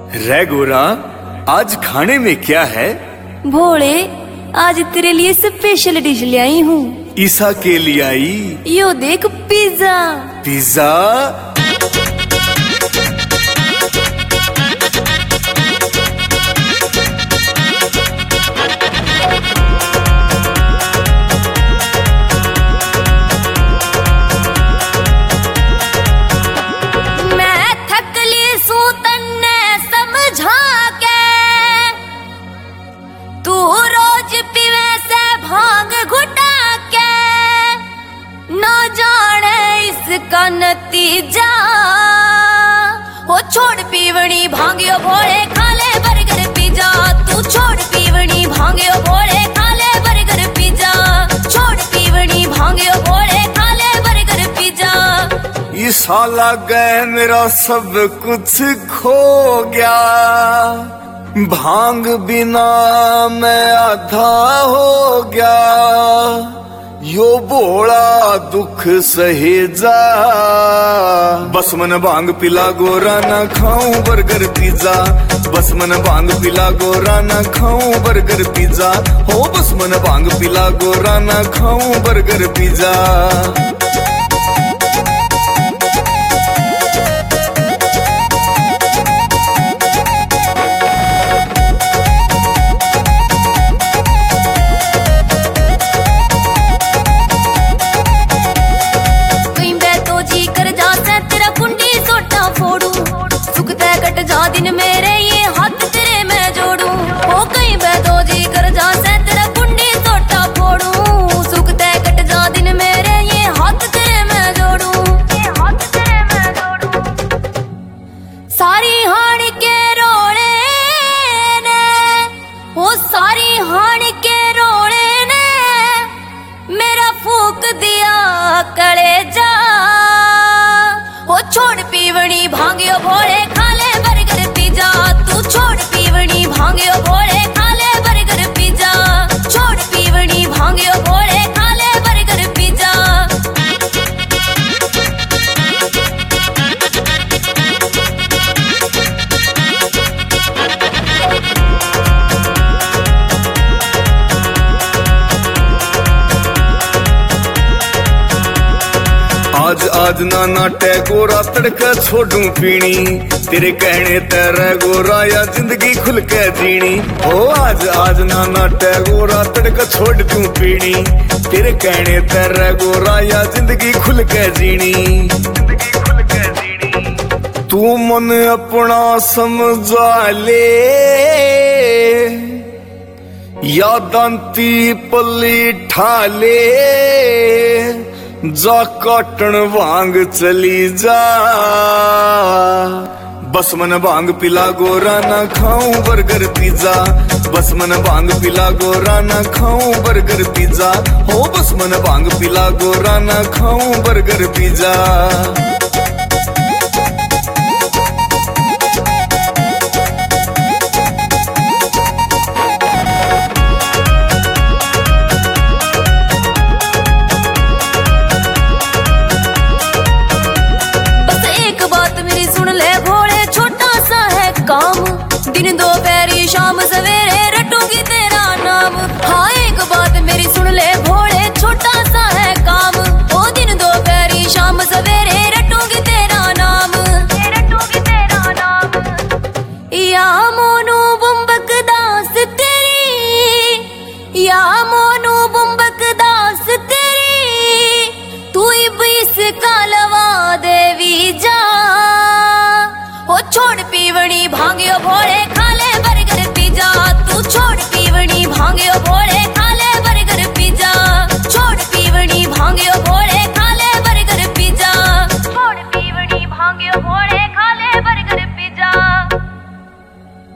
रे गोरा, आज खाने में क्या है? भोले, आज तेरे लिए स्पेशल डिश ले आई हूँ। ईसा के लिए आई? यो देख, पिज्जा। पिज्जा? का नतीजा हो छोड़ पीवनी भांगियो भोले, खा ले बर्गर पिज्जा। तू छोड़ पीवनी भांगियो भोले, खा ले बर्गर पिज्जा। छोड़ पीवनी भांगियो भोले, खा ले बर्गर पिज्जा। ये साला गए मेरा सब कुछ खो गया, भांग बिना मैं आधा हो गया। यो बोला दुख सहेजा, बस मन भांग पिला गोरा, ना खाऊं बर्गर पिज्जा। बस मन भांग पिला गोरा, ना खाऊं बर्गर पिज्जा। हो बस मन भांग पिला गोरा, ना खाऊं बर्गर पिज्जा। दिन मेरे ये हाथ तेरे मैं जोड़ूं, हो कहीं बैठो जी कर जा से तेरा कुंडी सोटा फोड़ूं। सुख ते कट जा दिन मेरे ये हाथ तेरे मैं जोड़ूं, ये हाथ तेरे मैं जोड़ूं। सारी हाड़ के रोड़े ने, वो सारी हाड़ के रोड़े ने मेरा फूक दिया कलेजा। वो छोड़ पीवनी भांगियो भोले, खा ले बर्गर पिज्जा। तू छोड़ पीवनी भांगियो भोले, खा ले बर्गर पिज्जा। छोड़ पीवनी भांगियो भोले, खा ले बर्गर पिज्जा। आज नाना टैगोरा तड़का छोड़ू पीनी, तेरे कहने तेरा गोरा या जिंदगी खुल के जीनी। ओ आज नाना टैगोरा तड़का छोड़ दूं पीनी, तेरे कहने तेरा गोरा या जिंदगी खुल के जीनी। तू मन अपना समझा ले, या दांती पल्ली ठाले। जा काटन भांग चली जा, बस मन भांग पिला गोरा, ना खाऊं बर्गर पिज्जा। बस मन भांग पिला गोरा, ना खाऊं बर्गर पिज्जा। हो बस मन भांग पिला गोरा, ना खाऊं बर्गर पिज्जा। दिन दोपहरी शाम सवेरे रटूंगी तेरा नाम। हाँ एक बात मेरी सुन ले भोले, छोटा सा है काम। ओ दिन दोपहरी शाम सवेरे रटूंगी तेरा नाम, रटूंगी तेरा नाम। या मोनू